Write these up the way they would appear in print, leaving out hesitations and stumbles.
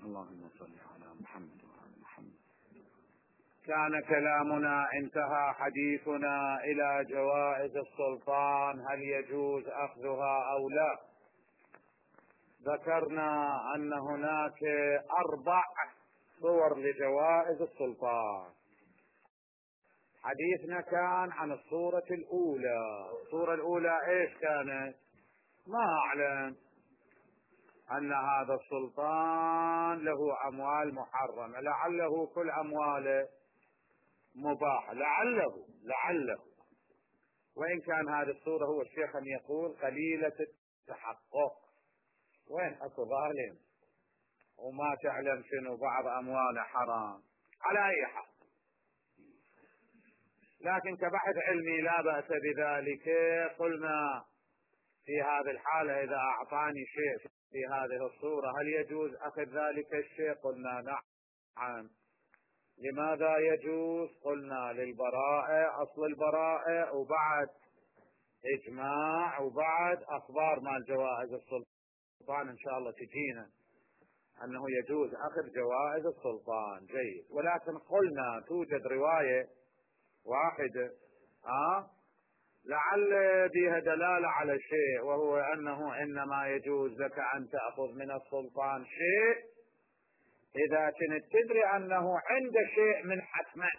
اللهم صل على محمد وعلى محمد. كان كلامنا انتهى حديثنا إلى جوائز السلطان، هل يجوز أخذها أو لا؟ ذكرنا أن هناك 4 صور لجوائز السلطان. حديثنا كان عن الصورة الأولى. الصورة الأولى إيش كانت؟ ما أعلم أن هذا السلطان له أموال محرمة، لعله كل أمواله مباحة، لعله، وإن كان هذه الصورة هو الشيخ أن يقول قليلة التحقق. وين أكو ظالم وما تعلم شنو بعض أمواله حرام، على أي حال. لكن كبحث علمي لا بأس بذلك. قلنا في هذه الحالة إذا أعطاني شيء في هذه الصورة هل يجوز أخذ ذلك الشيء؟ قلنا نعم. لماذا يجوز؟ قلنا للبراءة، أصل البراءة، وبعد إجماع، وبعد أخبار مال جوائز السلطان إن شاء الله تجينا أنه يجوز أخذ جوائز السلطان. جيد. ولكن قلنا توجد رواية واحدة لعل بها دلالة على شيء، وهو أنه إنما يجوز لك أن تأخذ من السلطان شيء إذا كنت تدري أنه عند شيء من حتمه.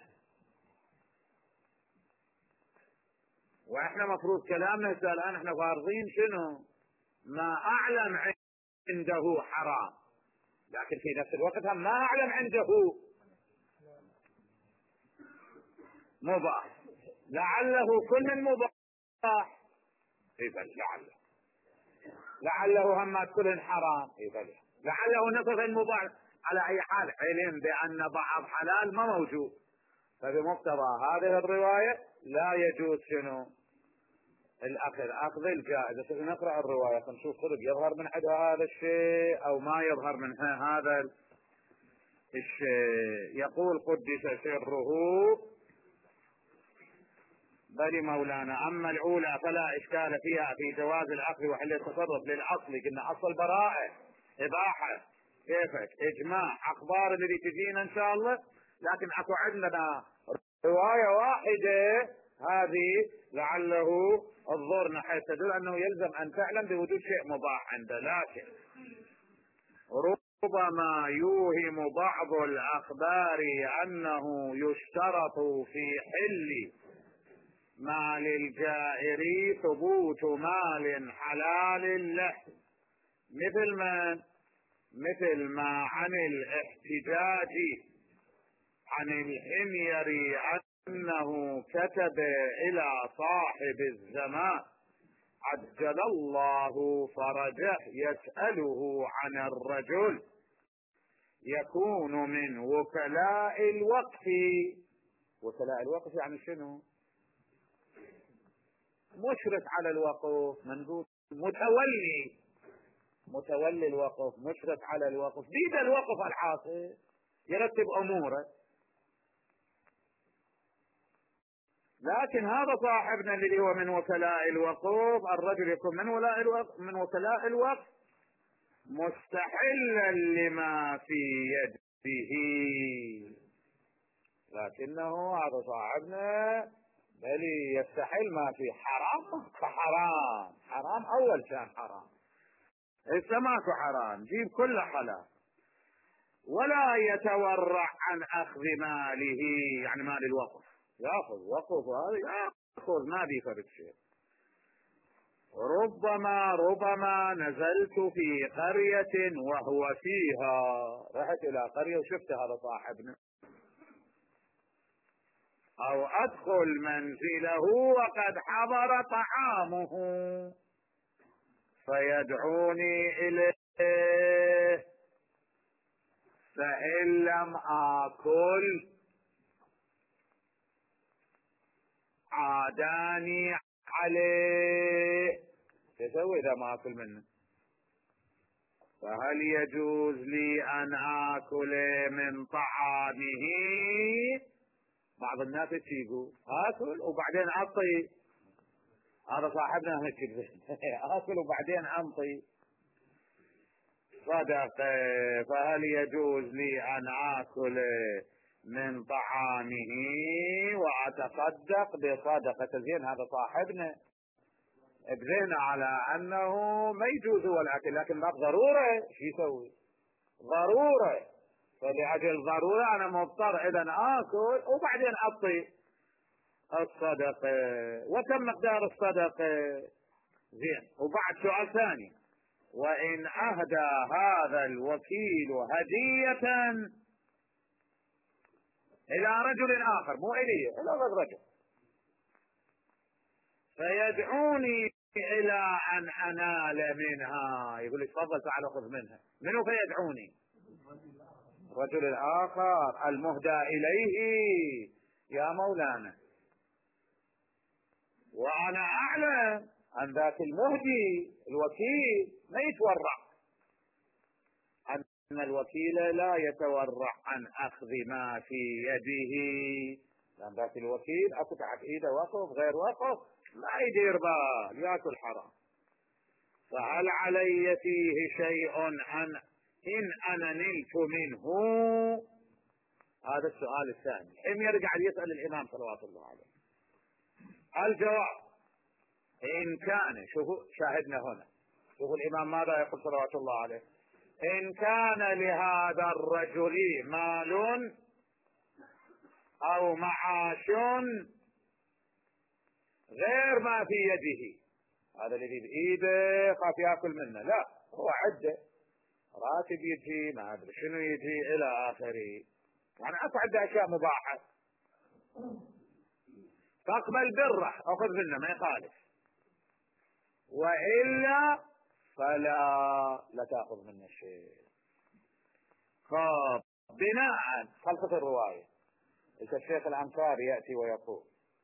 وإحنا مفروض كلامنا الآن إحنا فارضين شنو؟ ما أعلم عنده حرام، لكن في نفس الوقت هم ما أعلم عنده مباح. لعله كل مباح، إذا لعله هم كل حرام، إذا لعله نصف المباح. على أي حال علم بأن بعض حلال ما موجود، فبمقتضى هذه الرواية لا يجوز شنو؟ أخذ الجائزة. نقرأ الرواية نشوف صدق يظهر من عندها هذا الشيء أو ما يظهر من هذا الشيء. يقول قدس سره بل مولانا: أما الأولى فلا إشكال فيها في جواز الأخذ وحل التصرف للأصل. قلنا أصل براءة، إباحة، كيفك إجماع، أخبار اللي تجينا إن شاء الله. لكن أكو عندنا رواية واحدة هذه لعله الظهر نحيث تدل أنه يلزم أن تعلم بوجود شيء مباح عنده. لكن ربما يوهم بعض الأخبار أنه يشترط في حل مال الجائر ثبوت مال حلال له، مثل ما عن الاحتجاج عن الحمير أنه كتب إلى صاحب الزمان عجل الله فرجه يسأله عن الرجل يكون من وكلاء الوقف. وكلاء الوقف يعني شنو؟ مشرف على الوقف، منقول متولي الوقف، مشرف على الوقف، بيد الوقف الحاصل يرتب أموره. لكن هذا صاحبنا اللي هو من وكلاء الوقف، الرجل يكون من وكلاء الوقف مستحلا لما في يده، لكنه هذا صاحبنا بل يستحل ما في حرام. حرام أول كان حرام، إذا ماكو حرام جيب كل حلال. ولا يتورع عن أخذ ماله، يعني مال الوقف، يأخذ وقف هذا يأخذ ما بيفرق شيء. ربما نزلت في قرية وهو فيها، رحت إلى قرية وشفت هذا صاحبنا، أو أدخل منزله وقد حضر طعامه فيدعوني إليه، فإن لم آكل عاداني عليه. تسوي إذا ما أكل منه؟ فهل يجوز لي أن آكل من طعامه؟ بعض الناس يقول آكل وبعدين أعطي، هذا صاحبنا هيك آكل وبعدين أنطي. صدقة، فهل يجوز لي أن آكل من طعامه وأتصدق بصدقة؟ زين، هذا صاحبنا بذهنه على أنه ما يجوز هو الأكل، لكن باب ضرورة، شو يسوي؟ ضرورة، فلأجل ضرورة أنا مضطر إذا آكل وبعدين أعطي الصدقة. وكم مقدار الصدقة؟ زين. وبعد سؤال ثاني: وإن أهدى هذا الوكيل هدية إلى رجل آخر، مو إلي، إلى غير رجل، فيدعوني إلى أن أنال منها، يقول لي تفضل تعال أخذ منها، منو فيدعوني؟ الرجل الآخر المهدى إليه يا مولانا، وأنا أعلم أن ذاك المهدي الوكيل ما يتورع، أن الوكيل لا يتورع عن أخذ ما في يده، لأن ذاك الوكيل أكو تحت إيده وقف غير وقف ما يدير بال، يأكل حرام. فهل علي فيه شيء إن أنا نلت منه؟ هذا السؤال الثاني. حين يرجع يسأل الإمام صلوات الله عليه. الجواب: إن كان، شوفوا شاهدنا هنا، شوفوا الإمام ماذا يقول صلوات الله عليه: إن كان لهذا الرجل مال أو معاش غير ما في يده، هذا الذي بإيده خاف يأكل منه، لا هو عده راتب يجي، ما أدري شنو يجي إلى آخره، يعني أكو عنده أشياء مباحة، فاقبل بره أخذ منه ما يخالف، وإلا فلا تأخذ منه شيء. خب، بناء خلفة الرواية الشيخ الأنصاري يأتي ويقول: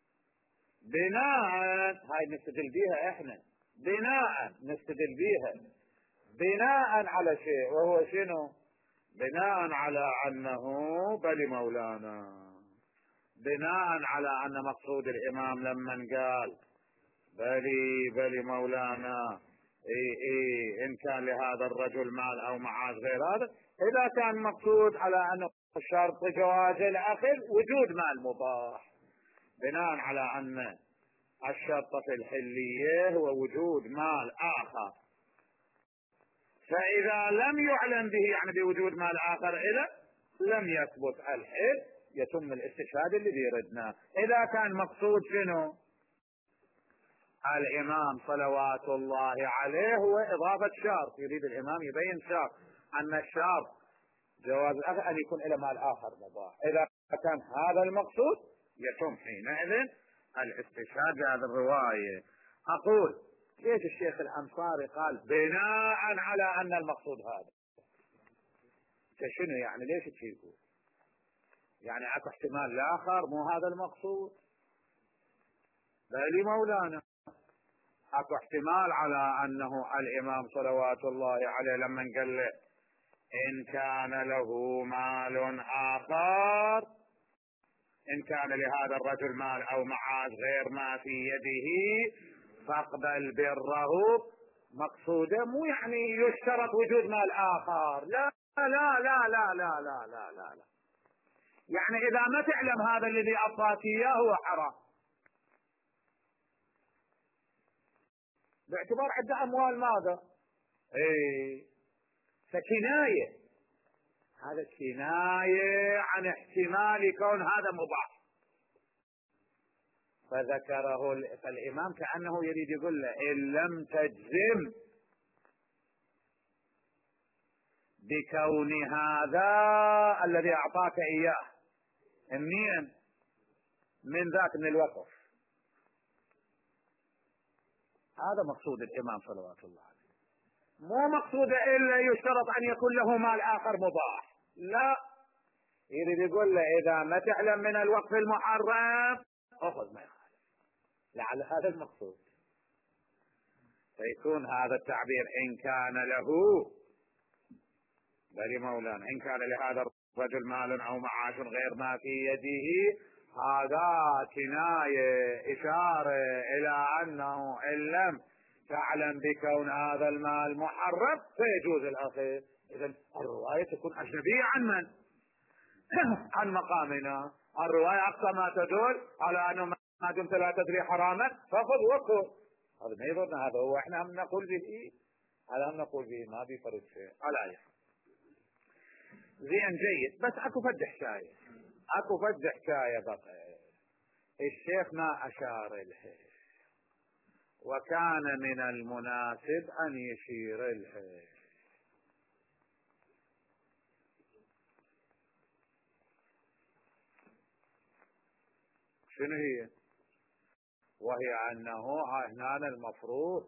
بناء، هاي نستدل بيها احنا، نستدل بيها بناء على شيء، وهو شنو؟ بناء على أنه بل مولانا، بناء على أن مقصود الإمام لمن قال بلي مولانا إن كان لهذا الرجل مال أو معاش غير هذا، إذا كان مقصود على أن شرط جواز الأكل وجود مال مباح، بناء على أن الشرط في الحلية هو وجود مال آخر، فإذا لم يعلم به يعني بوجود مال آخر إذا لم يثبت الحل، يتم الاستشهاد الذي يردنا. إذا كان مقصود شنو؟ الإمام صلوات الله عليه هو إضافة شرط، يريد الإمام يبين شرط، أن الشرط جواز الأكل أن يكون إلى مال آخر مباح، إذا كان هذا المقصود يتم حينئذ الاستشهاد بهذه الرواية. أقول: ليش الشيخ الأنصاري قال بناء على أن المقصود هذا؟ شنو يعني؟ ليش تشيكوا؟ يعني أكو احتمال الآخر مو هذا المقصود؟ بل مولانا أكو احتمال على أنه الإمام صلوات الله عليه لما قال له إن كان له مال آخر، إن كان لهذا الرجل مال أو معاش غير ما في يده فاقبل بره، مقصوده مو يعني يشترط وجود مال آخر، لا لا لا لا لا لا لا لا لا، يعني إذا ما تعلم هذا الذي أعطاك إياه هو حرام، باعتبار عنده أموال ماذا؟ فكناية، هذا كناية عن احتمال كون هذا مباح، فذكره الإمام كأنه يريد يقول له إن لم تجزم بكون هذا الذي أعطاك إياه منين؟ من ذاك من الوقف، هذا مقصود الإمام صلوات الله عليه، مو مقصود إلا يشترط أن يكون له مال آخر مباح، لا، يريد يقول له إذا ما تعلم من الوقف المحرم أخذ ما يخالف، لعل هذا المقصود، فيكون هذا التعبير إن كان له بل مولانا، إن كان لهذا الرجل مال أو معاش غير ما في يده، هذا كناية إشارة إلى أنه إن لم تعلم بكون هذا المال محرم فيجوز الأخذ. إذن الرواية تكون أجنبية عن من؟ عن مقامنا. الرواية أقصى ما تدل على أنه ما دمت لا تدري حراما فخذ وكل. هذا ما يضرنا، هذا هو احنا هم نقول به، هذا هم نقول به، ما بيفرق شيء على أي حال. زين جيد، بس اكو فد حكاية، اكو فد حكاية بقى الشيخ ما أشار لها، وكان من المناسب أن يشير لها. شنو هي؟ وهي أنه هنا المفروض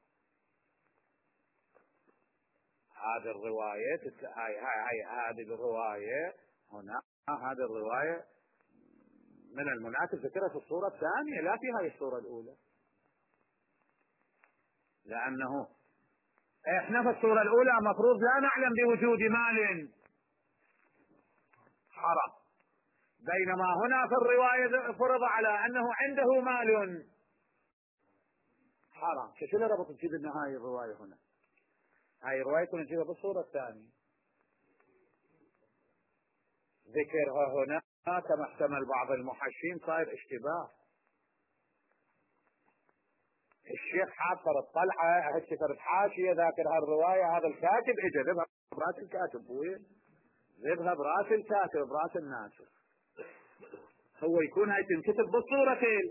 هذه الرواية هذه الرواية هنا، هذه الرواية من المناسب ذكرها في الصورة الثانية لا في هذه الصورة الأولى، لأنه احنا في الصورة الأولى مفروض لا نعلم بوجود مال حرام، بينما هنا في الرواية فرض على أنه عنده مال حرام. شو اللي ربط تجيب لنا هاي الرواية هنا؟ هاي الرواية كنا نجيبها بالصورة الثانية، ذكرها هنا كما احتمل بعض المحشين صاير اشتباه. الشيخ حاطر الطلعة هالشفر حاشية ذاكر هالرواية، هذا الكاتب اجى ذبها براس الكاتب، بوين ذبها براس الكاتب براس الناس، هو يكون هاي تنكتب بالصورتين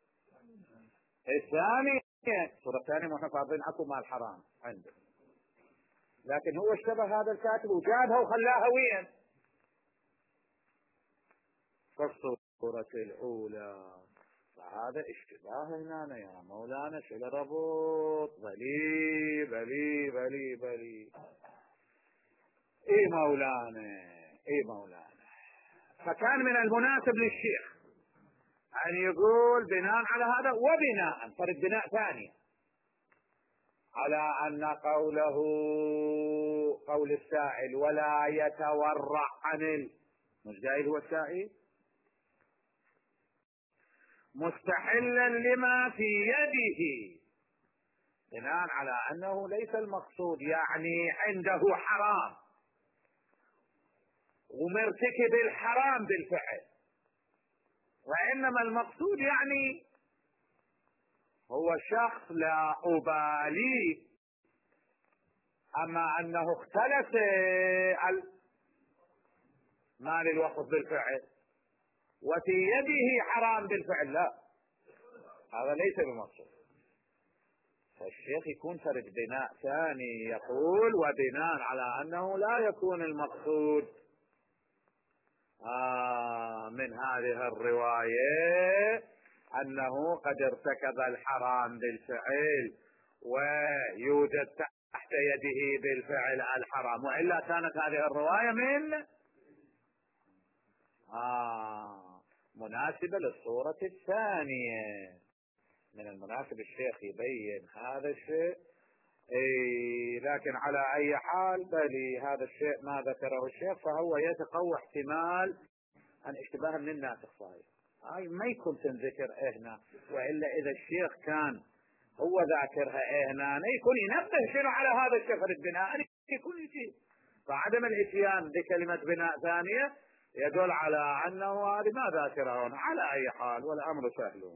الثانية. الصورة الثانية ما احنا فاضلين اكو مال حرام عنده، لكن هو اشتبه هذا الكاتب وجابها وخلاها وين؟ في الصورة الأولى. فهذا اشتباه هنا يا مولانا، شو الربط؟ بلي بلي بلي بلي اي مولانا، اي مولانا. فكان من المناسب للشيخ أن يقول بناء على هذا، وبناء فرد بناء ثاني على أن قوله قول السائل ولا يتورع عن مش جاي هو السائل مستحلا لما في يده، بناء على أنه ليس المقصود يعني عنده حرام ومرتكب الحرام بالفعل، وإنما المقصود يعني هو شخص لا أبالي، أما أنه اختلس مال الوقف بالفعل وفي يده حرام بالفعل، لا، هذا ليس بمقصود. فالشيخ يكون فرد بناء ثاني يقول وبناء على أنه لا يكون المقصود من هذه الرواية أنه قد ارتكب الحرام بالفعل ويوجد تحت يده بالفعل الحرام، وإلا كانت هذه الرواية من مناسبة للصورة الثانية. من المناسب الشيخ يبين هذا الشيء، لكن على أي حال بلي هذا الشيء ما ذكره الشيخ فهو يتقوى احتمال أن اشتباه من الناسخ صحيح، هاي ما يكون تنذكر هنا، وإلا إذا الشيخ كان هو ذاكرها هنا يكون ينبه شنو على هذا الشيخ البناء يكون يجي، فعدم الاتيان بكلمة بناء ثانية يدل على أنه هذه ما ذاكرها هنا. على أي حال والأمر سهل،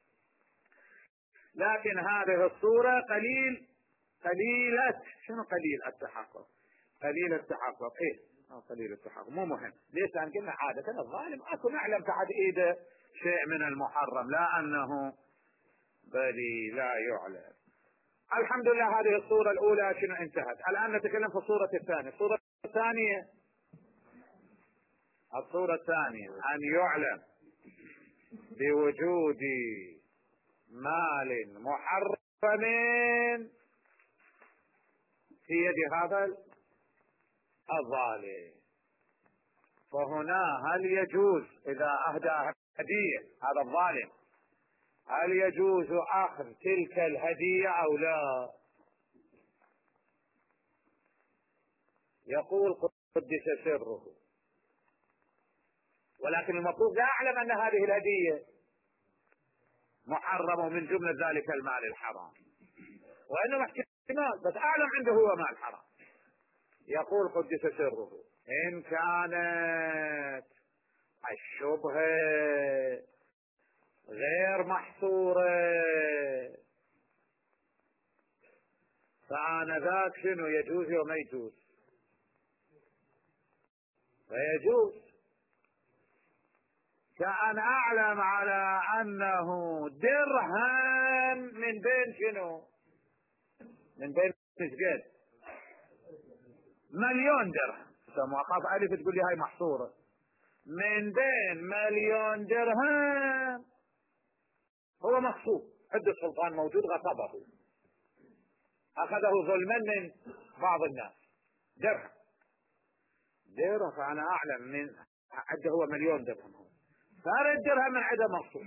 لكن هذه الصورة قليلة شنو قليل التحقق، قليل التحقق قليل التحقق مو مهم. ليش؟ لأن قلنا عادة الظالم اكو نعلم تحت ايده شيء من المحرم، لا انه بلي لا يعلم. الحمد لله هذه الصورة الاولى شنو انتهت. الان نتكلم في الصورة الثانية. الصورة الثانية ان يعلم بوجود مال محرم في يد هذا الظالم. فهنا هل يجوز إذا أهدى هدية هذا الظالم هل يجوز أخذ تلك الهدية أو لا؟ يقول قدس سره، ولكن المفروض لا أعلم أن هذه الهدية محرمة من جملة ذلك المال الحرام، وإنما احتمال، بس أعلم عنده هو ما الحرام. يقول قدس سره: إن كانت الشبهة غير محصورة فآنذاك شنو يجوز وما يجوز؟ فيجوز. كأن أعلم على أنه درهم من بين شنو؟ من بين مسجد مليون درهم. ما أخاف ألف تقول لي هاي محصورة. من بين مليون درهم هو مغصوب، عند السلطان موجود، غصبه، أخذه ظلما من بعض الناس، درهم. فأنا أعلم من عنده هو مليون درهم، صار الدرهم من عنده مغصوب،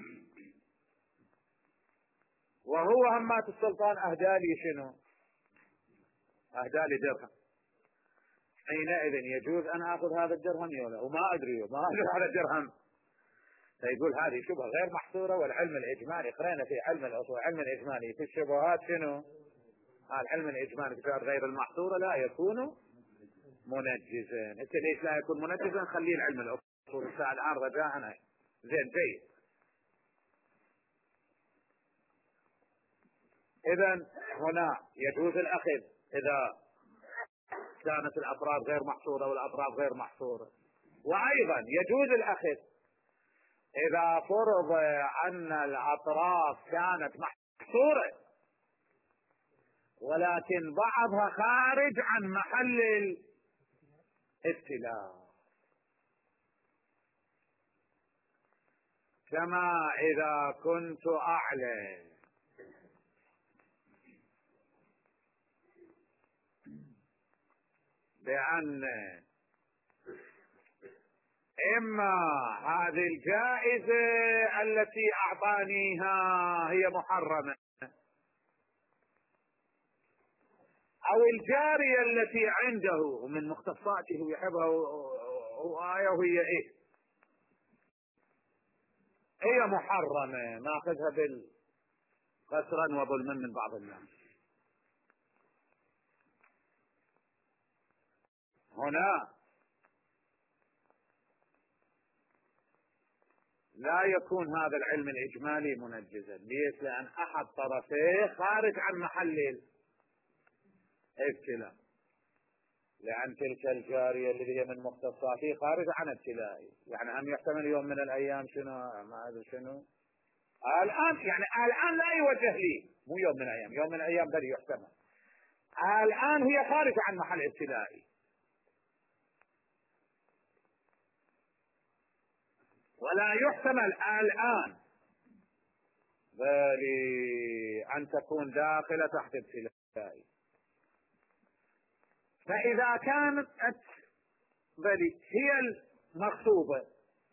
وهو همات السلطان أهدى لي شنو؟ أهدى لي درهم. حينئذ يجوز أن أخذ هذا الدرهم ولا وما أدري على الدرهم. فيقول هذه شبهة غير محصورة، والعلم الإجمالي قرأنا في علم الأصول، علم الإجمالي في الشبهات شنو؟ العلم الإجمالي في غير المحصورة لا يكون منجزا. انت ليش لا يكون منجزا؟ خليه العلم الأصول الساعة الآن رجاء زين جيد. إذا هنا يجوز الأخذ إذا كانت الأطراف غير محصورة والأطراف غير محصورة، وأيضا يجوز الأخذ إذا فرض أن الأطراف كانت محصورة ولكن بعضها خارج عن محل الابتلاء، كما إذا كنت أعلم بأن إما هذه الجائزة التي أعطانيها هي محرمة، أو الجارية التي عنده من مختصاته يحبها وهي إيه؟ هي محرمة، ناخذها بالقسرا وظلما من بعض الناس. هنا لا يكون هذا العلم الإجمالي منجزا. ليش؟ لأن أحد طرفيه خارج عن محل الابتلاء، لأن تلك الجارية اللي هي من مختصاته خارج عن ابتلائي. يعني هم يحتمل يوم من الأيام شنو ما أدري شنو الآن، يعني الآن لا يوجه لي، مو يوم من الأيام، يوم من الأيام بل يحتمل. الآن هي خارج عن محل ابتلائي، ولا يحتمل الآن بل أن تكون داخلة تحت ابتلائي. فإذا كانت بل هي المغصوبة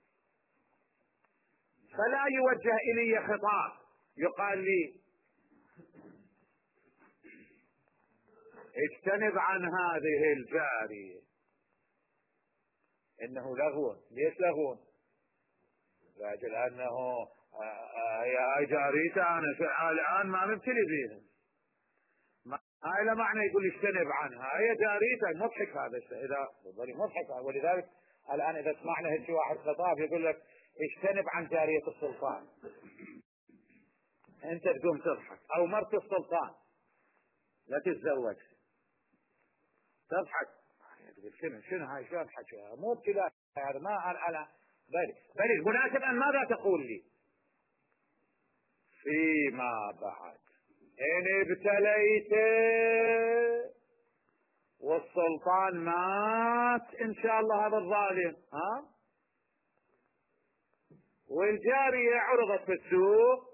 فلا يوجه إلي خطاب يقال لي اجتنب عن هذه الجارية، إنه لغو. ليش لغو؟ لاجل أنه هاي جاريته أنا الآن ما مبتلي بيها، هاي لا معنى يقول اجتنب عنها، هي جاريته مضحك هذا الشيء، إذا مضحك. ولذلك الآن إذا سمعنا هيك واحد خطاب يقول لك اجتنب عن جارية السلطان، أنت تقوم تضحك، أو مرت السلطان لا تتزوج تضحك، شنو هاي شلون حكي؟ مو ابتلاء هذا، ما أنا بل مناسبا ماذا تقول لي؟ فيما بعد إن ابتليت والسلطان مات إن شاء الله هذا الظالم، والجارية عرضت في السوق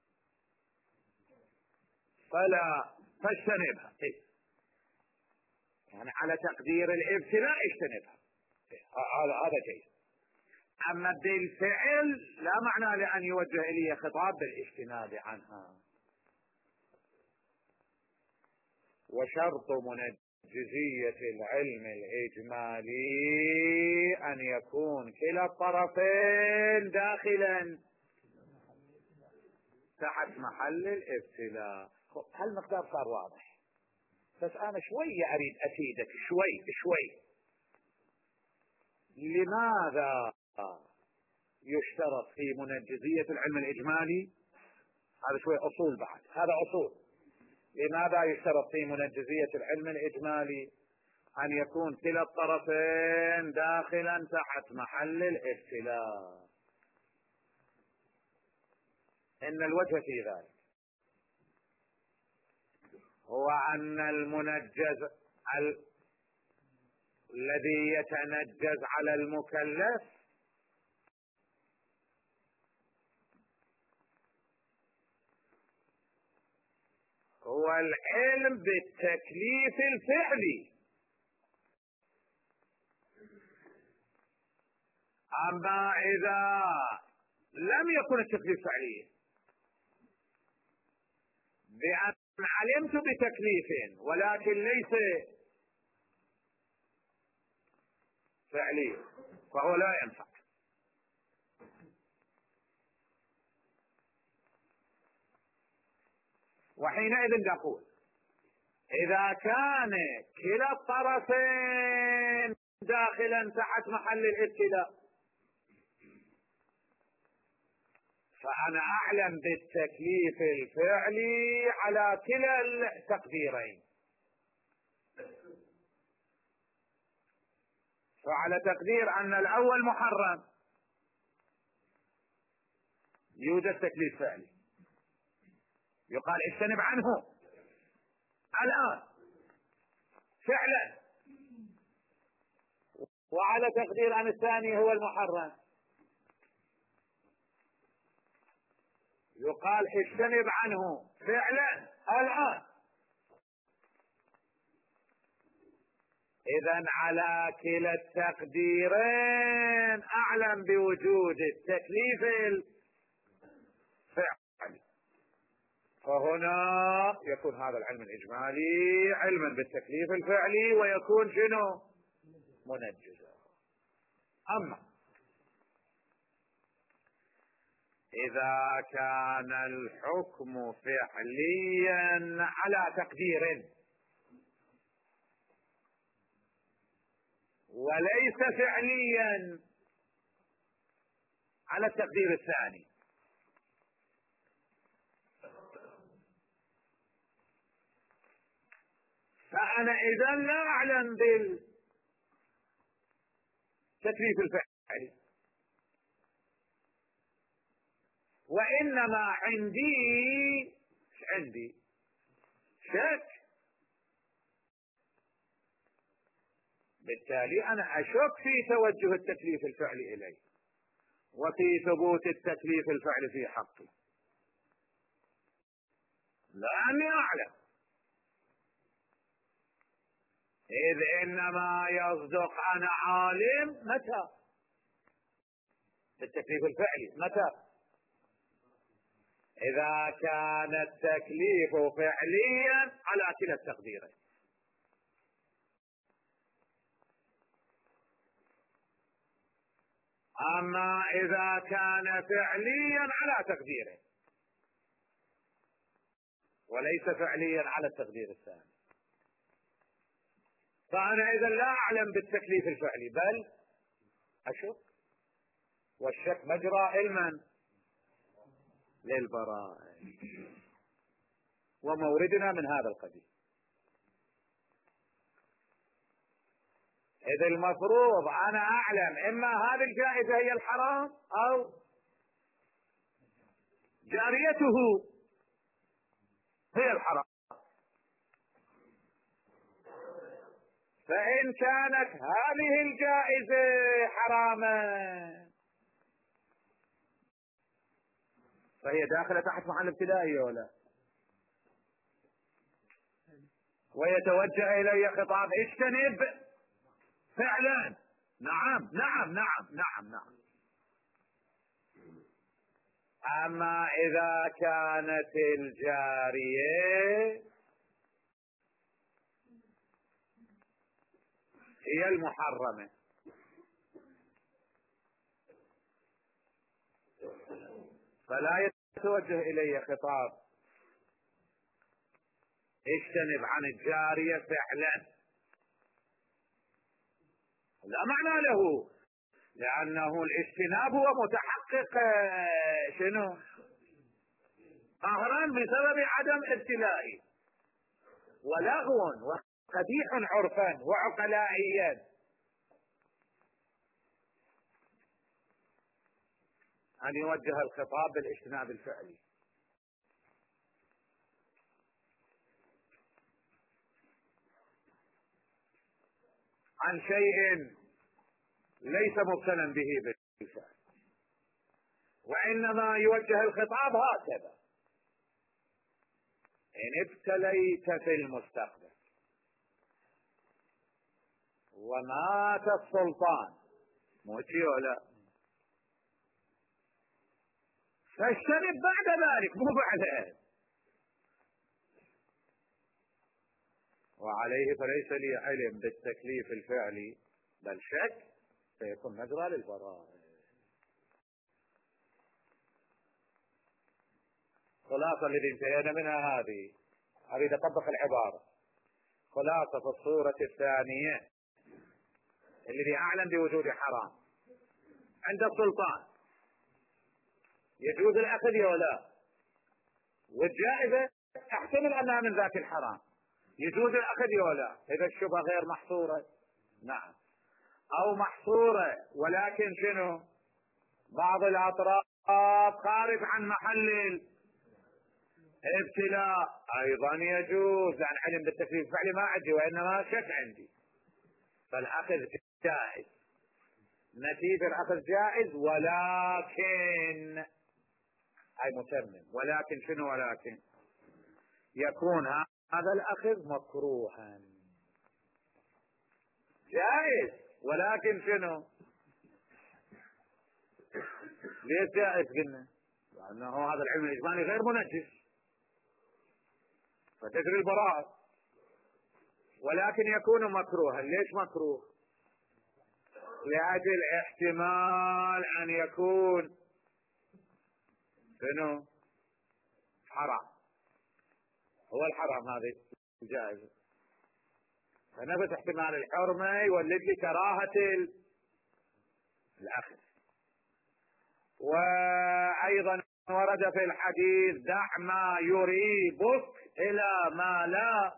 فاجتنبها. يعني على تقدير الابتلاء اجتنبها، هذا شيء. أما بالفعل لا معنى لأن يوجه إلي خطاب بالاجتناب عنها. وشرط منجزية العلم الإجمالي أن يكون كلا الطرفين داخلا تحت محل الابتلاء. هالمقدار صار واضح، بس أنا شوية أريد أفيدك شوي. لماذا يشترط في منجزية العلم الإجمالي؟ هذا شوي أصول بعد، هذا أصول. لماذا يشترط في منجزية العلم الإجمالي أن يكون كلا الطرفين داخلا تحت محل الابتلاء؟ إن الوجه في ذلك هو أن المنجز الذي يتنجز على المكلف هو العلم بالتكليف الفعلي. أما إذا لم يكن التكليف فعليا، بأن علمت بتكليف ولكن ليس فعلي، فهو لا ينفع. وحينئذ نقول إذا كان كلا الطرفين داخلا تحت محل الابتلاء فأنا أعلم بالتكليف الفعلي على كلا التقديرين. فعلى تقدير أن الأول محرم يوجد تكليف فعلي، يقال اجتنب عنه الآن فعلا. وعلى تقدير أن الثاني هو المحرم يقال اجتنب عنه فعلا الآن. إذن على كلا التقديرين أعلم بوجود التكليف الفعلي، فهنا يكون هذا العلم الإجمالي علما بالتكليف الفعلي ويكون شنو؟ منجزا. أما إذا كان الحكم فعليا على تقدير وليس فعليا على التقدير الثاني، فأنا إذا لا أعلم بالتكليف الفعلي، وإنما عندي شك. بالتالي أنا أشك في توجه التكليف الفعلي إليه وفي ثبوت التكليف الفعلي في حقي، لأني أعلم. إذ إنما يصدق أنا عالم متى؟ بالتكليف الفعلي. متى؟ إذا كان التكليف فعليا على كلا التقديرين. أما إذا كان فعليا على تقديره وليس فعليا على التقدير الثاني، فأنا إذا لا أعلم بالتكليف الفعلي بل أشك، والشك مجرى علما للبراءة، وموردنا من هذا القبيل. إذ المفروض أنا أعلم إما هذه الجائزة هي الحرام أو جاريته هي الحرام. فإن كانت هذه الجائزة حراما فهي داخلة تحت محل ابتدائي ولا؟ ويتوجه إلي خطاب اجتنب فعلا. نعم نعم نعم نعم نعم. أما إذا كانت الجارية هي المحرمة فلا يتوجه إلي خطاب اجتنب عن الجارية فعلا، لا معنى له، لأنه الاجتناب هو متحقق شنو؟ قهرا بسبب عدم ابتلائي، ولغو وقبيح عرفا وعقلائيا. أن يوجه الخطاب بالاجتناب الفعلي. عن شيء ليس مبتلا به بالفعل، وإنما يوجه الخطاب هكذا: إن ابتليت في المستقبل ومات السلطان، موتي ولا، فاجتنب بعد ذلك، مو بعدها. وعليه فليس لي علم بالتكليف الفعلي، بل شك سيكون مجرى للبراءة. خلاصة الذي انتهينا منها هذه، أريد أطبق العبارة. خلاصة في الصورة الثانية: الذي أعلم بوجود حرام عند السلطان يجوز الأخذ ولا، والجائزة احتمل أنها من ذات الحرام، يجوز الأخذ ولا، إذا الشبهة غير محصورة، نعم، أو محصورة ولكن شنو؟ بعض الأطراف خارج عن محل الابتلاء أيضا يجوز، لأن علم بالتكليف الفعلي ما عندي، وإنما شك عندي، فالأخذ جائز، نتيجة الأخذ جائز، ولكن أي متمم، ولكن شنو؟ ولكن يكون هذا الأخذ مكروها. جائز ولكن شنو؟ ليش جائز؟ قلنا لأنه هذا العلم الإجمالي غير منجس فتجري البراءة، ولكن يكون مكروها. ليش مكروه؟ لأجل احتمال أن يكون شنو؟ حرام، هو الحرام هذه الجائزة، فنفس احتمال الحرمة يولد لي كراهة الأخذ. وأيضا ورد في الحديث: دع ما يريبك إلى ما لا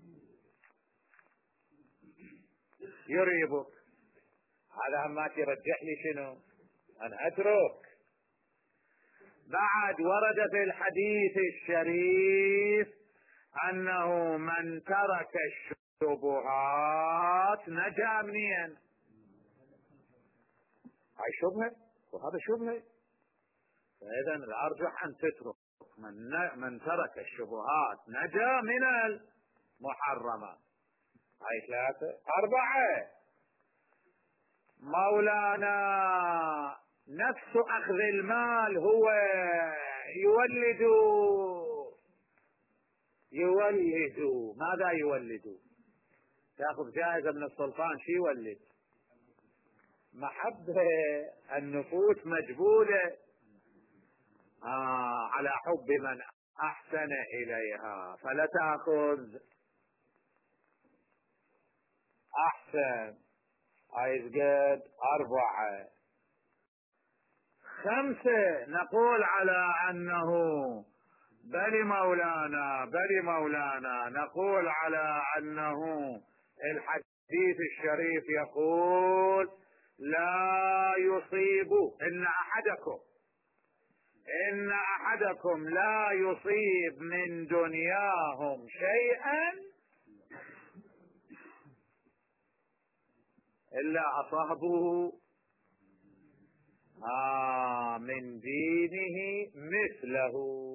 يريبك. هذا هم يرجح لي شنو؟ أن أترك. بعد ورد في الحديث الشريف أنه من ترك الشبهات نجا منين؟ هاي شبهة وهذا شبهة، فإذا الأرجح أن تترك. من ترك الشبهات نجا من المحرمات. هاي 3. 4: مولانا نفس أخذ المال هو يولد ماذا يولد؟ تأخذ جائزة من السلطان، شو يولد؟ محبة، النفوس مجبولة على حب من أحسن إليها، فلا تأخذ أحسن. عايز قد 4. 5: نقول على أنه بل مولانا نقول على أنه الحديث الشريف يقول: لا يصيب إن أحدكم لا يصيب من دنياهم شيئا إلا أصابه من دينه مثله.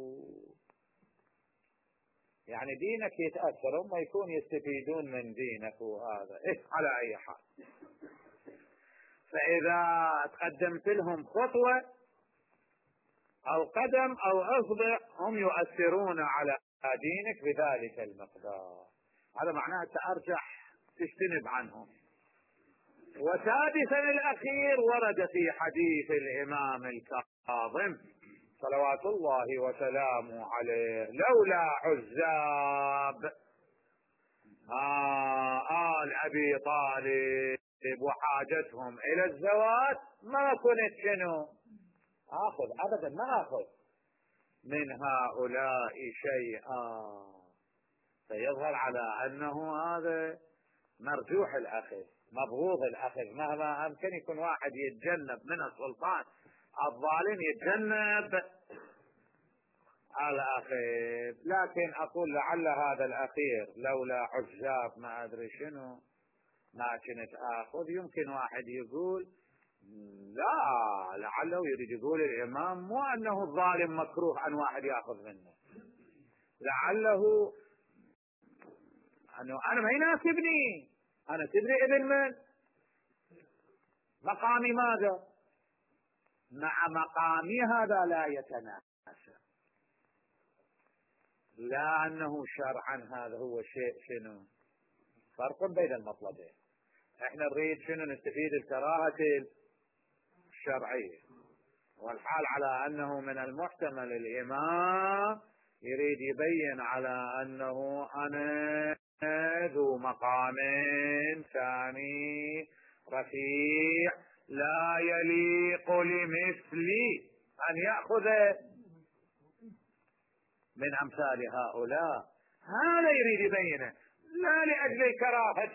يعني دينك يتأثر، هم يكون يستفيدون من دينك، وهذا على أي حال. فإذا تقدمت لهم خطوة أو قدم أو أصبع هم يؤثرون على دينك بذلك المقدار، هذا معناه تأرجح تجتنب عنهم. وسادسا الأخير ورد في حديث الإمام الكاظم صلوات الله وسلامه عليه: لولا عزاب آل أبي طالب وحاجتهم إلى الزواج ما كنت شنو آخذ أبدا، ما آخذ من هؤلاء شيئا. فيظهر على أنه هذا مرجوح الأخذ، مبغوض الأخذ، مهما أمكن يكون واحد يتجنب من السلطان الظالم يتجنب الأخذ. لكن أقول لعل هذا الأخير لولا عجاب ما أدري شنو ما كنت آخذ. يمكن واحد يقول لا، لعله يريد يقول الإمام مو أنه الظالم مكروه أن واحد يأخذ منه، لعله أنه أنا ما يناسبني، أنا تدري ابن من مقامي ماذا مع مقامي هذا لا يتناسب، لا أنه شرعا هذا هو شيء شنو فرق بين المطلبين. احنا نريد شنو نستفيد الكراهة الشرعية، والحال على أنه من المحتمل الإمام يريد يبين على أنه أنا ذو مقام ثاني رفيع لا يليق لمثلي أن يأخذ من أمثال هؤلاء. هذا يريد يبينه، لا لأجل كراهة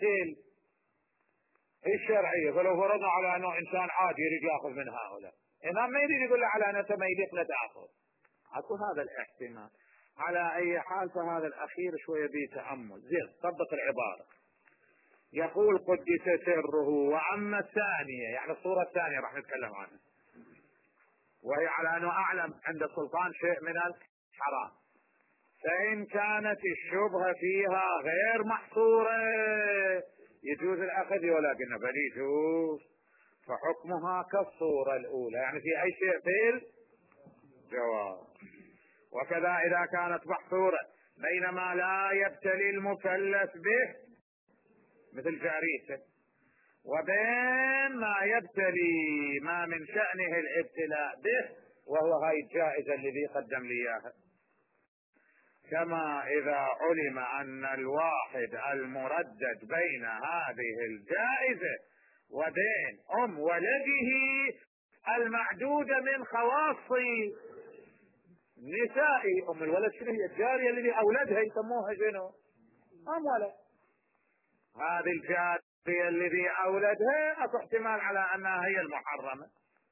الشرعية. فلو فرضنا على أنه إنسان عادي يريد يأخذ من هؤلاء، إمام ما يريد يقول له على أنه ما يليق لا تأخذ. أكو هذا الاحتمال. على أي حال فهذا الأخير شوية به تأمل. زين، طبق العبارة. يقول قدس سره. وأما الثانية، يعني الصورة الثانية راح نتكلم عنها، وهي على أنه أعلم عند السلطان شيء من الحرام، فإن كانت الشبهة فيها غير محصورة يجوز الأخذ، ولكن بل يجوز، فحكمها كالصورة الأولى، يعني في أي شيء في الجواب. وكذا إذا كانت محصورة بينما لا يبتلي المكلف به مثل جاريته، وبين ما يبتلي ما من شأنه الابتلاء به، وهو هاي الجائزة الذي قدم لي إياها. كما إذا علم أن الواحد المردد بين هذه الجائزة وبين ولده المعدودة من خواص نساء. الولد شنو هي؟ الجارية الذي أولدها يسموها شنو؟ ولد. هذه الجارية الذي أولدها أكو احتمال على أنها هي المحرمة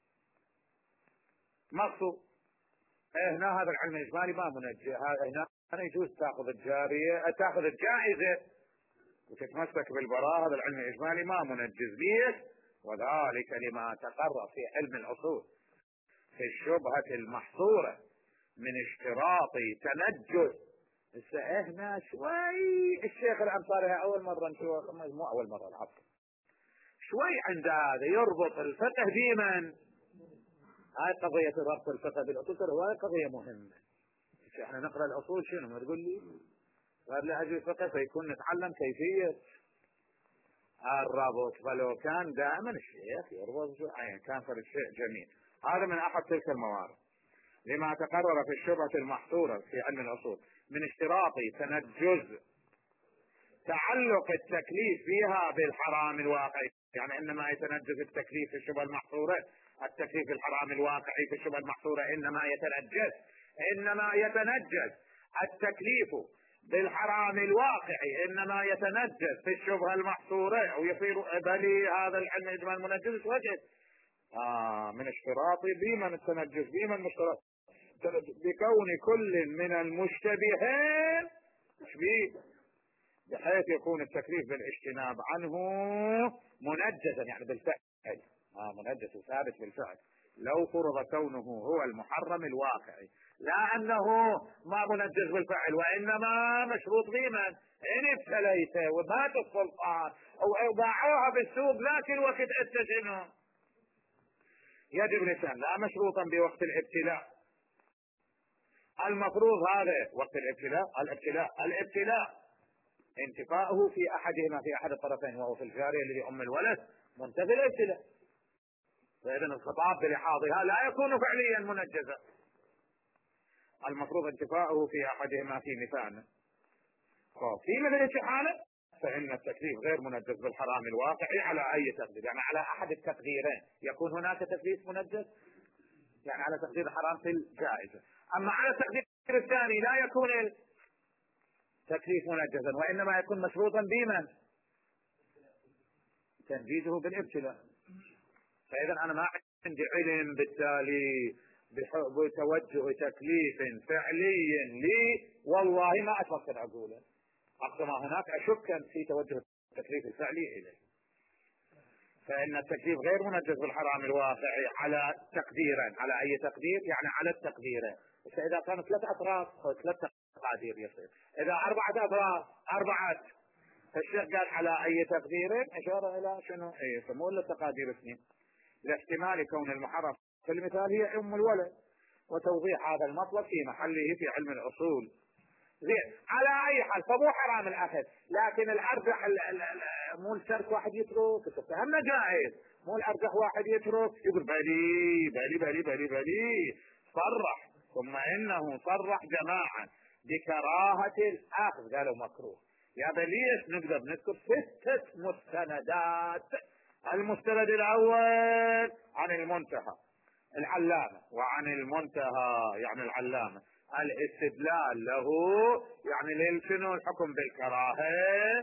مقصود. هنا هذا العلم الإجمالي ما منجه. هنا أنا يجوز تأخذ الجارية، تأخذ الجائزة وتتمسك بالبراءة. هذا العلم الإجمالي ما منجز به، وذلك لما تقرر في علم الأصول في الشبهة المحصورة من اشتراط تنجس. هنا شوي الشيخ الأنصاري أول مرة نشوف، مو أول مرة العصر، شوي عند هذا يربط الفقه بمن. هاي قضية ربط الفقه بالأصول هاي قضية مهمة. احنا نقرأ الأصول شنو ما تقول لي؟ قال لي أجل الفقه فيكون نتعلم كيفية الربط. فلو كان دائما الشيخ يربط كان فرق شيء جميل. هذا من أحد تلك الموارد لما تقرر في الشبهة المحصورة في علم الأصول من اشتراط تنجز تعلق التكليف فيها بالحرام الواقعي. يعني إنما يتنجز التكليف في الشبهة المحصورة، التكليف في الحرام الواقعي في الشبهة المحصورة إنما يتنجز التكليف بالحرام الواقعي إنما يتنجز في الشبهة المحصورة، أو يصير بلي هذا العلم إجمال منجز وجه من اشتراط بمن التنجز بمن مشترط بكون كل من المشتبهين بحيث يكون التكليف بالاجتناب عنه منجزا، يعني بالفعل منجز وثابت بالفعل. لو فرض كونه هو المحرم الواقعي، لا أنه ما منجز بالفعل، وإنما مشروط بمن إن ابتليته ومات السلطان أو باعوها بالسوق ذاك الوقت شنو يجب لسان، لا مشروطا بوقت الابتلاء. المفروض هذا وقت الابتلاء انتفاؤه في أحدهما في أحد الطرفين، وهو في الجارية الذي الولد منتفي الابتلاء، فإذا الخطاب بلحاظها لا يكون فعليا منجزا. المفروض انتفاؤه في أحدهما في مثال. في مثل الشحالة فإن التكليف غير منجز بالحرام الواقعي على أي تقدير، يعني على أحد التقديرين يكون هناك تكليف منجز، يعني على تقدير الحرام في الجائزة. أما على التقدير الثاني لا يكون التكليف منجزا، وإنما يكون مشروطا بمن؟ تنجيزه بالابتلاء. فإذا أنا ما عندي علم بالتالي بتوجه تكليف فعلي لي، والله ما أتوقع أقوله، أقصى ما هناك أشك في توجه التكليف الفعلي إليه. فإن التكليف غير منجز بالحرام الواقعي على تقديرين، على أي تقدير؟ يعني على التقديرين. إذا كانوا 3 أطراف أو 3 تقادير يصير، إذا 4 أطراف 4، فالشيخ قال على أي تقدير أشار إلى شنو؟ يسمون التقادير 2 لاحتمال كون المحرم في المثال هي أم الولد، وتوضيح هذا المطلب في محله في علم الأصول. زين، على أي حال فمو حرام الأخذ، لكن الأرجح مو الترك واحد يترك، هم جائز، مو الأرجح واحد يترك يقول بلي بلي بلي بلي بلي صرح، ثم إنه صرح جماعة بكراهة الأخذ، قالوا مكروه. يا بليش نقدر نذكر 6 مستندات. المستند الأول عن المنتهى العلامة، وعن المنتهى يعني العلامة الاستدلال له، يعني للشنو؟ الحكم بالكراهة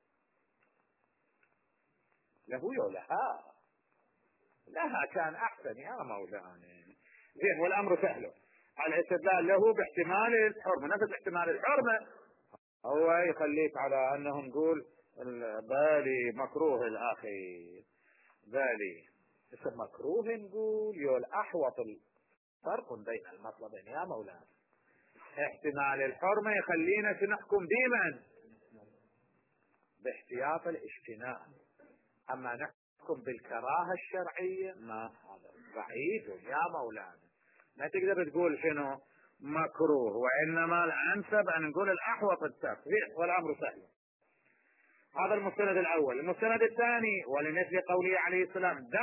له يولها لها كان أحسن يا مولانا. زين، والأمر سهل. الاستدلال له باحتمال الحرمة، نفس احتمال الحرمة هو يخليك على أنه نقول بالي مكروه الأخي، بالي اسم مكروه نقول يول أحوط فرق بين المطلبين يا مولانا. احتمال الحرمة يخلينا نحكم بمن؟ باحتياط الاجتناب. أما نحكم بالكراهة الشرعية ما هذا بعيد يا مولانا. ما تقدر تقول شنو مكروه، وإنما الأنسب أن نقول الأحوط التفريق، والأمر سهل. هذا المستند الأول. المستند الثاني ولمثل قوله عليه السلام دع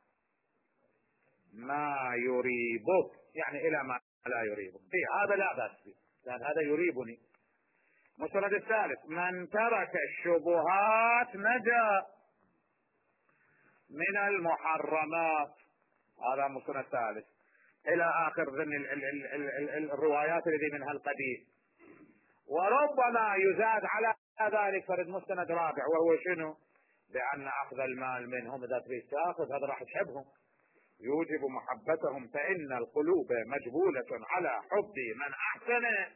ما يريبك، يعني إلى ما لا يريبك، هذا لا بأس به لأن هذا يريبني. المستند الثالث من ترك الشبهات نجا من المحرمات، هذا المستند الثالث، إلى آخر الروايات التي منها القديم. وربما يزاد على ذلك فرد مستند رابع، وهو شنو؟ بأن أخذ المال منهم إذا تريد تأخذ هذا راح تحبهم يوجب محبتهم، فإن القلوب مجبولة على حب من أحسن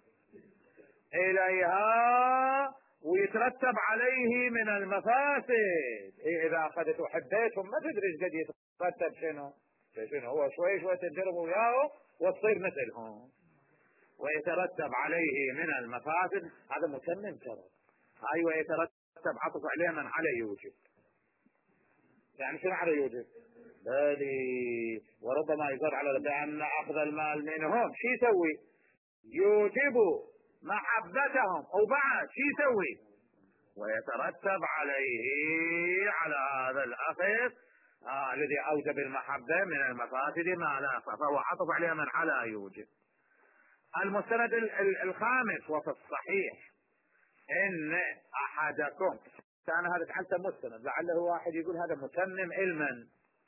إليها ويترتب عليه من المفاسد. إذا أخذت وحبيتهم ما تدري ايش قد يترتب شنو هو شوي شوي تنجرب وياه وتصير مثلهم، ويترتب عليه من المفاسد. هذا متمم ترى، هاي ويترتب عطف عليه من عليه يوجب، يعني شنو على يوجب؟ بالي وربما يزر على بأن أخذ المال منهم شي يسوي؟ يوجب محبتهم، وبعد شي يسوي؟ ويترتب عليه على هذا الأخذ الذي أوجب المحبة من المفاسد ما لا، فهو عطف عليه من على يوجب. المستند الخامس وفي الصحيح إن أحدكم، أنا هذا حتى مستند لعله واحد يقول هذا متمم علما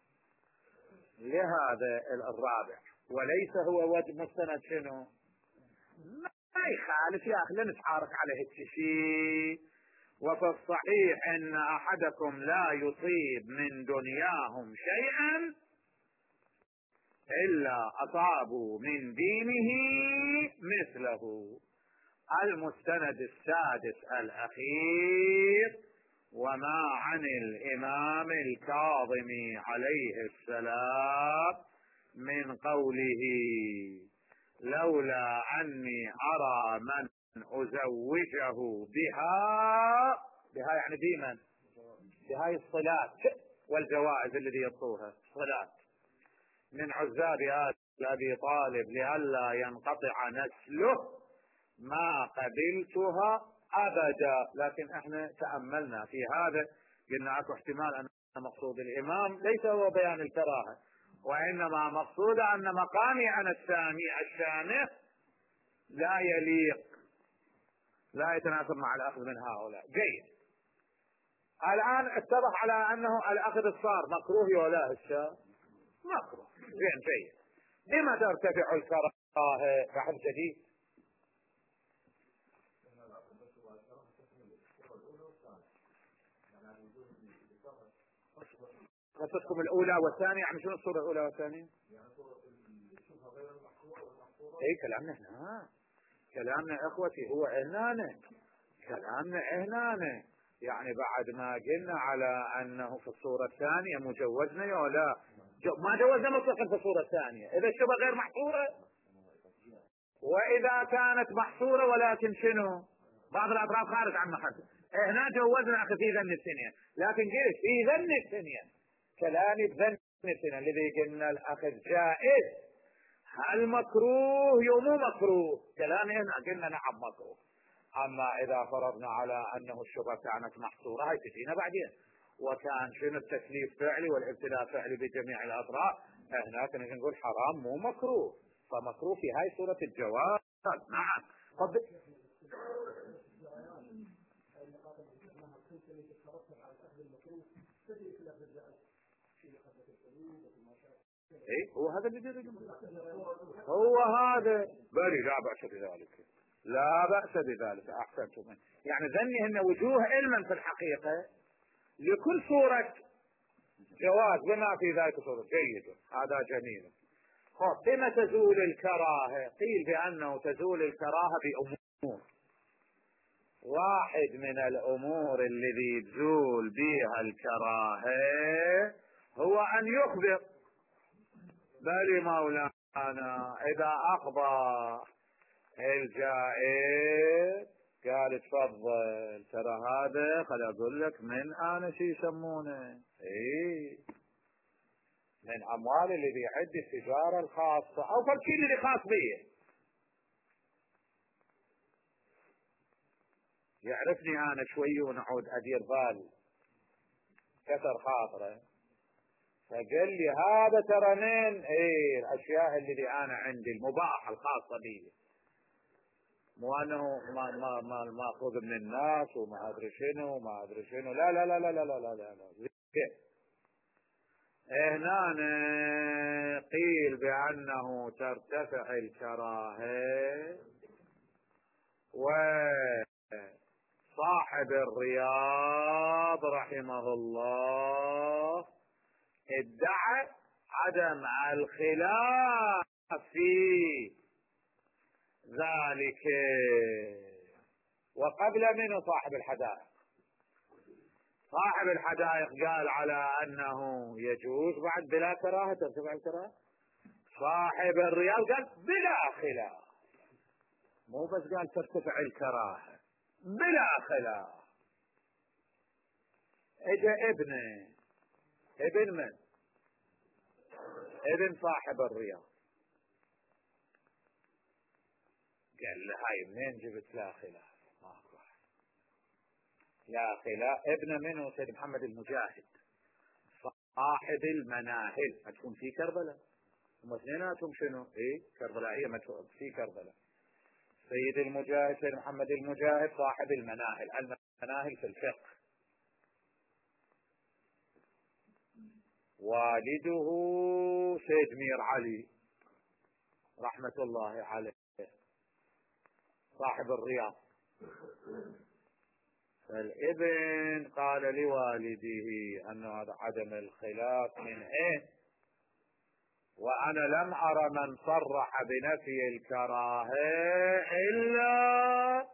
لهذا الرابع وليس هو وجه مستند شنو؟ ما يخالف يا أخي، لا نتعارك على هيك شيء. وفي الصحيح إن أحدكم لا يصيب من دنياهم شيئا إلا أصابوا من دينه مثله. المستند السادس الأخير وما عن الإمام الكاظم عليه السلام من قوله لولا أني أرى من أزوجه بها يعني بمن؟ بهاي الصلاة والجوائز الذي يطوها صلاة من عزاب أبي طالب لئلا ينقطع نسله ما قبلتها أبدا. لكن احنا تأملنا في هذا قلنا اكو احتمال أن مقصود الإمام ليس هو بيان الكراهة، وإنما مقصود أن مقامي أنا السامع الشامخ لا يليق لا يتناسب مع الأخذ من هؤلاء. جيد. الآن اتضح على أنه الأخذ الصار مكروه ولا هسه مكروه. زين جيد. لما ترتفع الكراهة؟ بحث جديد. قصتكم الأولى والثانية، يعني شنو الصورة الأولى والثانية؟ اي كلامنا هنا، كلامنا اخوتي هو هنا، كلامنا هنا، يعني بعد ما قلنا على انه في الصورة الثانية مجوزنا ولا ما جوزنا مطلقا في الصورة الثانية اذا الشبهة غير محصورة، واذا كانت محصورة ولكن شنو بعض الاطراف خارج عن محل، هنا جوزنا اخي في ذن الثانية، لكن قلت في ذن الثانية كلامي بذن الثانية الذي قلنا الاخذ جائز. هل مكروه يوم مكروه؟ كلامي هنا قلنا نعم مكروه. اما اذا فرضنا على انه الشبهة كانت محصورة هاي تجينا بعدين، وكان شنو التكليف فعلي والابتلاء فعلي بجميع الاطراف، هناك نقول حرام مو مكروه، فمكروه في هاي صورة الجواز. نعم. طب ايه هو هذا اللي هو هذا بلي لا بأس بذلك، لا بأس بذلك. احسنتم. يعني ظني ان وجوه علما في الحقيقة لكل صورة جواز بما في ذلك صورة. جيد، هذا جميل. خب بما تزول الكراهة؟ قيل بأنه تزول الكراهة بأمور. واحد من الأمور الذي تزول بها الكراهة هو أن يخبر. بل مولانا إذا أخبر الجائر قال تفضل ترى هذا خل أقول لك من أنا شي يسمونه إيه من أموال اللي بيعد التجارة الخاصة أو فالشيء اللي خاص بيه، يعرفني أنا شوي ونعود أدير بال كثر خاطره، فقال لي هذا ترى من ايه الاشياء اللي انا عندي المباحة الخاصة بي، مو انه ما ماخذ من الناس وما ادري شنو وما ادري شنو، لا لا لا لا لا لا لا لا, لا. هنا قيل بانه ترتفع الكراهة، وصاحب الرياض رحمه الله ادعى عدم الخلاف في ذلك. وقبل منه صاحب الحدائق، صاحب الحدائق قال على انه يجوز بعد بلا كراهة ترتفع الكراهة. صاحب الرياض قال بلا خلاف، مو بس قال ترتفع الكراهة بلا خلاف. اجا ابن من؟ ابن صاحب الرياض قال له هاي منين جبت لا خلاف؟ ماكو لا خلاف. ابن منه سيد محمد المجاهد صاحب المناهل، هتكون في كربلاء، هم اثنيناتهم شنو؟ ايه كربلائية في كربلاء. سيد المجاهد سيد محمد المجاهد صاحب المناهل، المناهل في الفقه. والده سيد مير علي رحمة الله عليه صاحب الرياض. فالابن قال لوالده أنه هذا عدم الخلاف من ايه، وأنا لم أرى من صرح بنفي الكراهة إلا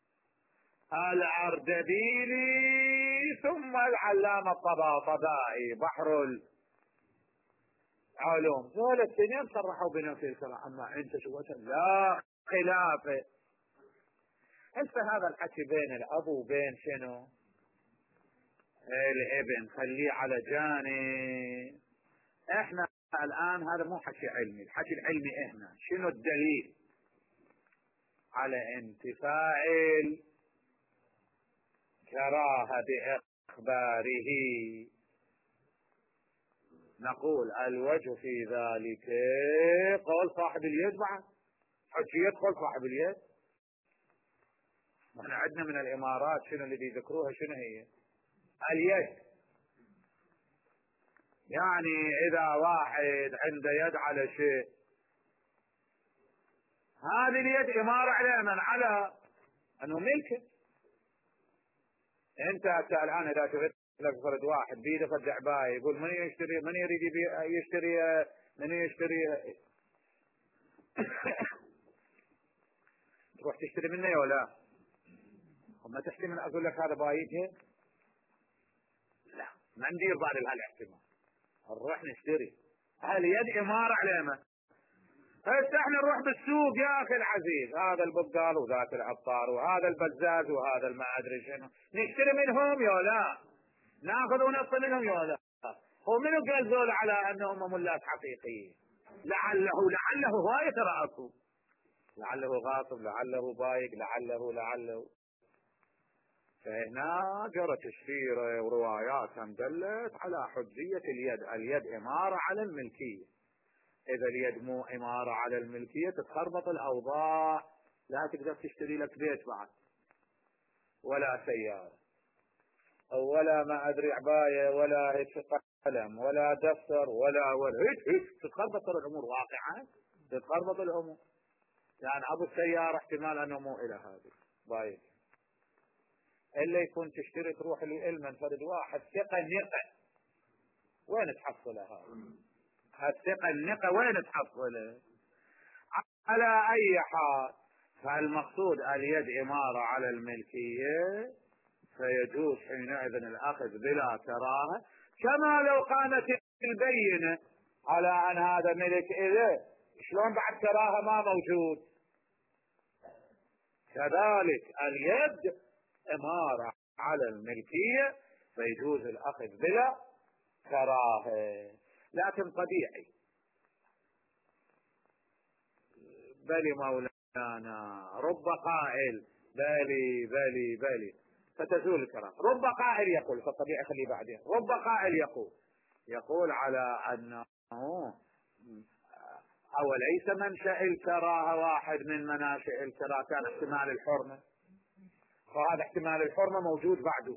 الأردبيلي ثم العلامة الطباطبائي بحر العلوم، ذول الاثنين صرحوا بنفي الكراهة. أما أنت شو لا خلاف. هسه هذا الحكي بين الأب وبين شنو الابن خليه على جانب. احنا الآن هذا مو حكي علمي، الحكي العلمي احنا شنو الدليل على انتفاع الكراهة بإخباره؟ نقول الوجه في ذلك قول صاحب اليد، بعد حجية قول صاحب اليد. احنا عندنا من الامارات شنو اللي بيذكروها؟ شنو هي؟ اليد. يعني اذا واحد عنده يد على شيء، هذه اليد امارة على من؟ على انه ملكه. انت الان اذا شفت لك فرد واحد بيده فرد عباية، يقول من يشتري، من يريد يشتري، من يشتري تروح تشتري منه ولا ما تشتري من؟ اقول لك هذا بايدها، لا ما ندير بالي بهالاحتمال، نروح نشتري. اليد امارة على من؟ هسه احنا نروح بالسوق يا اخي العزيز، هذا البقال وذاك العطار وهذا البزاز وهذا ما ادري شنو، نشتري منهم يا لا؟ ناخذ ونص منهم يا لا؟ هو منو قال ذول على انهم ملاك حقيقيين؟ لعله هواية ترى اكو، لعله غاصب، لعله بايق، لعله. فهنا جرت السيرة وروايات دلت على حجية اليد امارة على الملكية. اذا اليد مو امارة على الملكية تتخربط الاوضاع، لا تقدر تشتري لك بيت بعد، ولا سيارة، ولا ما ادري عباية، ولا هيك قلم، ولا دفتر، ولا هيك تتخربط الامور واقعا، تتخربط الامور. يعني ابو السيارة احتمال انه مو الى هذه بايد، الا يكون تشتري تروح للمن فرد واحد ثقة نقة، وين تحصلها هذا؟ الثقة النقة وين تحصلها؟ على اي حال، فالمقصود اليد امارة على الملكية، فيجوز حينئذ الاخذ بلا كراهة، كما لو قامت البينة على ان هذا ملك إله، شلون بعد كراهة ما موجود؟ كذلك اليد امارة على الملكية، فيجوز الاخذ بلا كراهة. لكن طبيعي بلي مولانا رب قائل بلي فتزول الكراهة، رب قائل يقول، فالطبيعي خليه بعدين، رب قائل يقول على انه اوليس منشأ الكراهة واحد من مناشئ الكراهة كان احتمال الحرمة، فهذا احتمال الحرمة موجود بعده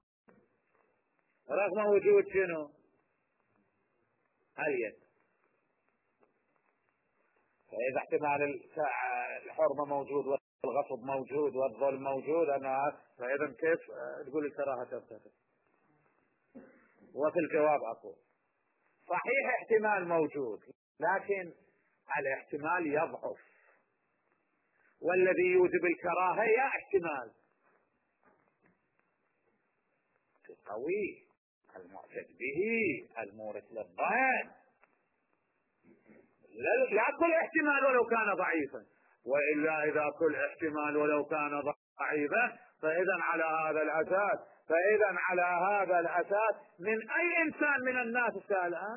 رغم وجود شنو؟ اليد. فإذا احتمال الحرمة موجود والغصب موجود والظلم موجود، فإذا كيف تقول الكراهة ترتفع؟ وفي الجواب أقول صحيح احتمال موجود، لكن الاحتمال يضعف، والذي يوجب الكراهة يا احتمال القوي المعتد به المورث للظن، لا كل احتمال ولو كان ضعيفا، وإلا إذا كل احتمال ولو كان ضعيفا فإذا على هذا الأساس من أي إنسان من الناس الآن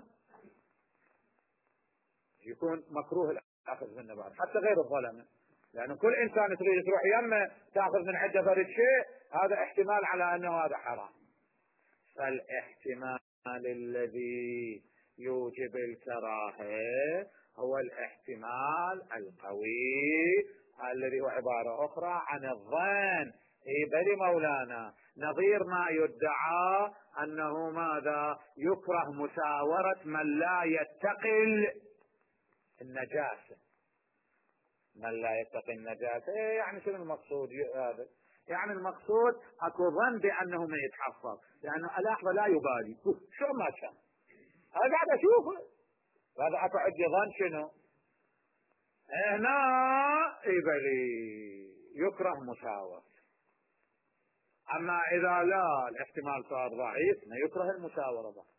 يكون مكروه الأخذ منه بعد، حتى غير الظلمة، لأن كل إنسان تريد تروح يمه تأخذ من عنده فرد شيء، هذا احتمال على أنه هذا حرام. فالاحتمال الذي يوجب الكراهة هو الاحتمال القوي الذي هو عبارة أخرى عن الظن. بل مولانا نظير ما يدعى أنه ماذا؟ يكره مساورة من لا يتقي النجاسة. من لا يتقي النجاسة يعني شنو المقصود هذا؟ يعني المقصود اكو ظن بانه ما يتحفظ، لانه الاحظة لا يبالي شو ما كان، انا قاعد اشوفه، هذا اكو عندي ظن شنو؟ هنا يبلي يكره مساواة. اما اذا لا الاحتمال صار ضعيف ما يكره المساورة ضعيف.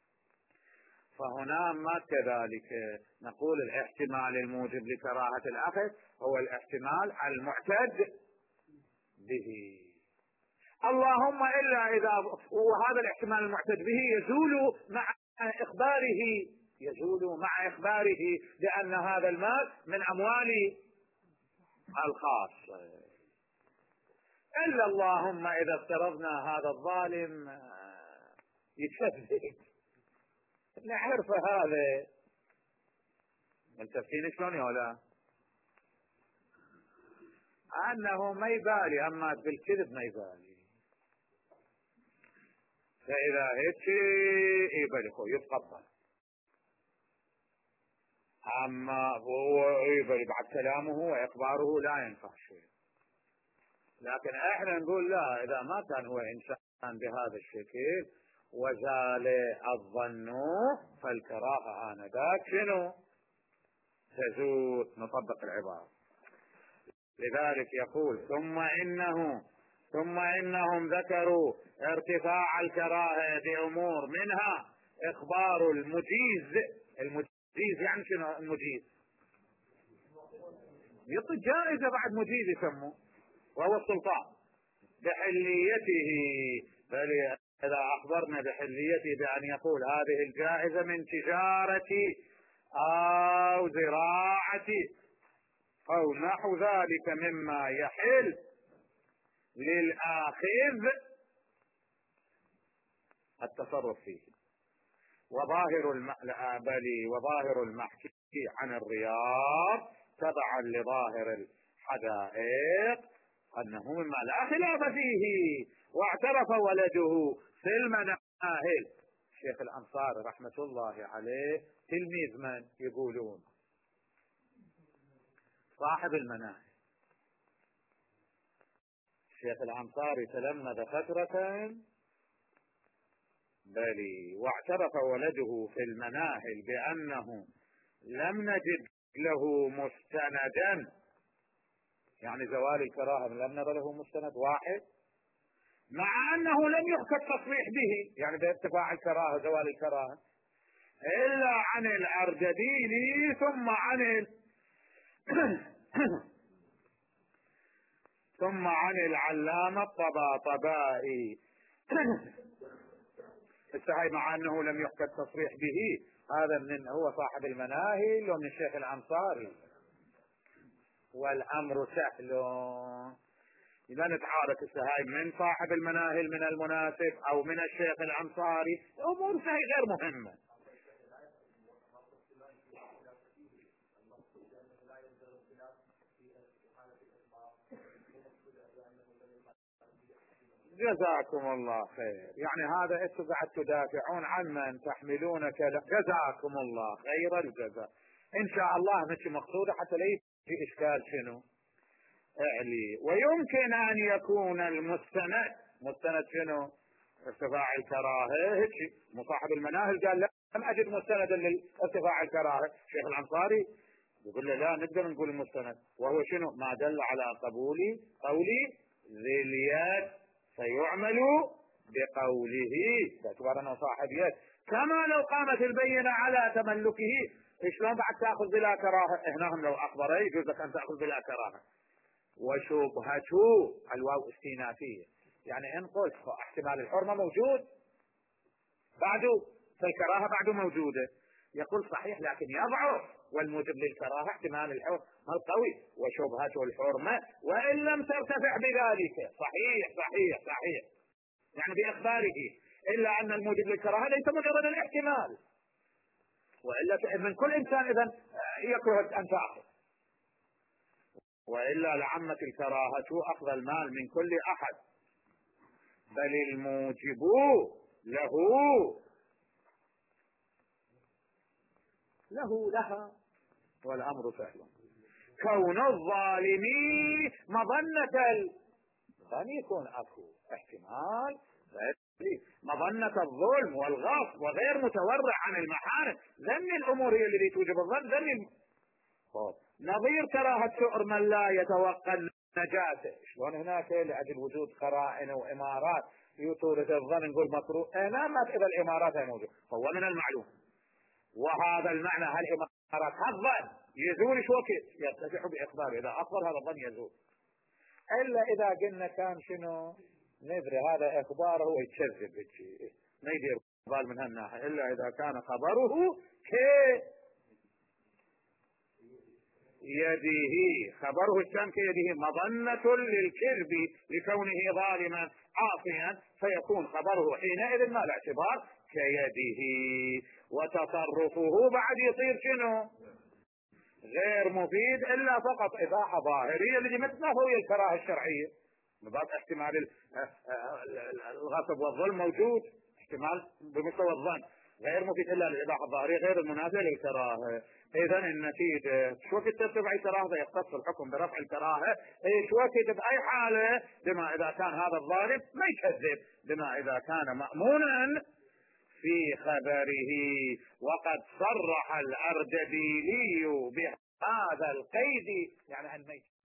فهنا ما كذلك نقول الاحتمال الموجب لكراهة الأخذ هو الاحتمال المعتد به، اللهم إلا إذا وهذا الاحتمال المعتد به يزول مع إخباره بأن هذا المال من أموال الخاص، إلا اللهم إذا افترضنا هذا الظالم يتكذب نعرف هذا ملتفتين شلون يا لا؟ أنه ما يبالي، أما بالكذب ما يبالي. فإذا هيك يبالي يتقبل، أما هو يبالي بعد كلامه وإخباره لا ينفع شيء. لكن احنا نقول لا، إذا ما كان هو إنسان بهذا الشكل وزال الظن فالكراهة آنذاك شنو؟ تزول. نطبق العبارة. لذلك يقول ثم إنهم ذكروا ارتفاع الكراهة بأمور منها إخبار المجيز. المجيز يعني شنو المجيز؟ يعطي جائزة بعد مجيز يسموه، وهو السلطان بحليته. بل إذا أخبرنا بحليته بأن يقول هذه الجائزة من تجارة أو زراعة أو نحو ذلك مما يحل للآخذ التصرف فيه. وظاهر المحكي عن الرياض تبعا لظاهر الحدائق أنه مما لا خلاف فيه. واعترف ولده في المناهل. الشيخ الأنصاري رحمة الله عليه تلميذ من يقولون؟ صاحب المناهل. الشيخ الأنصاري تلمذ فترة واعترف ولده في المناهل بأنه لم نجد له مستندا، يعني زوال الكراهة لم نرى له مستند واحد، مع أنه لم يحكى التصريح به، يعني بارتفاع الكراهة زوال الكراهة، إلا عن الأردبيلي ثم عن العلامة الطباطبائي. السهي مع أنه لم يحكى التصريح به. هذا من هو صاحب المناهل ومن الشيخ الأنصاري. والأمر سهل. إذا نتعارك السهاي من صاحب المناهل من المناسب أو من الشيخ الأنصاري، أمور سهي غير مهمة. جزاكم الله خير. يعني هذا انتم قاعد تدافعون عن من تحملون كلام. جزاكم الله خير الجزاء. ان شاء الله مش مقصودة حتى لا في اشكال شنو اعلي. ويمكن ان يكون مستند شنو؟ ارتفاع الكراهه. هيك مصاحب المناهل قال لم اجد مستندا لارتفاع الكراهه. الشيخ الانصاري يقول له لا نقدر نقول المستند، وهو شنو؟ ما دل على قولي ذي اليد فيعمل بقوله باعتبار انه صاحب يد. كما لو قامت البينة على تملكه، شلون بعد تاخذ بلا كراهه؟ هنا لو اخبره يجوز لك ان تاخذ بلا كراهه. وشبهته الواو استئنافيه، يعني ان قلت احتمال الحرمه موجود بعده، فالكراهه بعده موجوده. يقول صحيح لكن يضعف، والموجب للكراهه احتمال الحرمه القوي وشبهته الحرمه وان لم ترتفع بذلك. صحيح يعني باخباره، الا ان الموجب للكراهه ليس مجرد الاحتمال، والا من كل انسان اذا يكره ان تاخذ، والا لعمت الكراهه اخذ المال من كل احد، بل الموجب لها والامر سهل. كون الظالمين مظنة الغني يكون اكو احتمال مظنة الظلم والغصب وغير متورع عن المحارم. ذن الامور هي التي توجب الظن. نظير كراهة سؤر من لا يتوقع النجاسة. شلون هناك لأجل وجود قرائن وإمارات يطورد الظن نقول مكروه. ما إذا الإمارات هي موجود هو من المعلوم. وهذا المعنى هالإمارات هالظن يزول وقت يرتفع بإخبار. إذا أخبر هذا الظن يزول، إلا إذا قلنا كان شنو ندري هذا إخباره ويتشذب ما يدير بال من هالناحية، إلا إذا كان خبره يده. خبره الشام كيده مظنة للكذب لكونه ظالما عاصيا، فيكون خبره حينئذ ما لا اعتبار كيده. وتصرفه بعد يصير شنو؟ غير مفيد إلا فقط إباحة ظاهرية لجمتنا هو الكراهة الشرعية. من باب احتمال الغصب والظلم موجود، احتمال بمستوى الظن، غير مفيد إلا للإباحة الظاهرية غير المنافية للكراهة. إذا النتيجة شو وقت ترتفع الكراهة يختص الحكم برفع الكراهة، شو وقت بأي حالة بما إذا كان هذا الظالم ما يكذب، بما إذا كان مأمونا في خبره. وقد صرح الأردبيلي بهذا القيد، يعني